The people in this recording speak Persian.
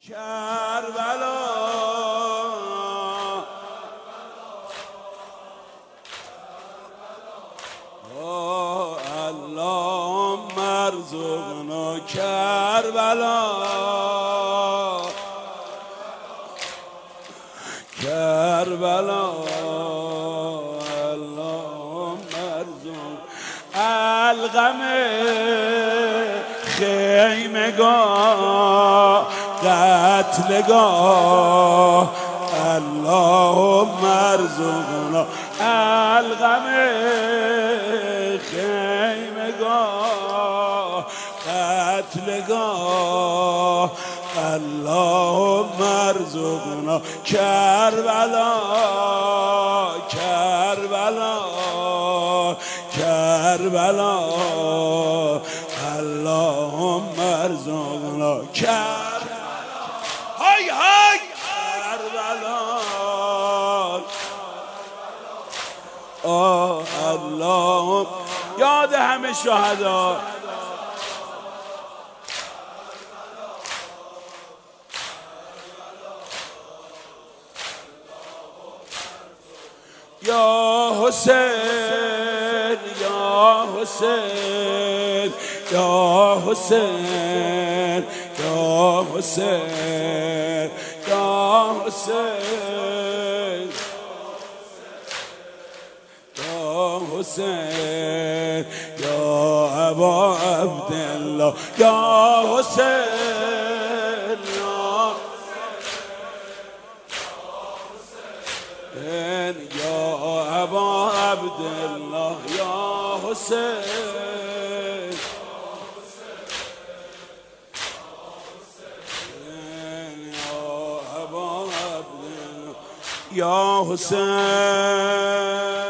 کربلا اللهم ارزقنا کربلا کربلا اللهم ارزقنا الغم خیمگاه قتلگاه اللهم ارزقنا الغم خیمگاه قتلگاه اللهم ارزقنا کربلا کربلا کربلا اللهم ارزقنا کربلا های های کربلا اللهم یاد همه شهدا یا حسین یا حسین یا حسین یا حسین یا حسین یا حسین یا ابا عبدالله یا حسین یا ابا عبدالله یا حسین یا ابا عبدالله یا حسین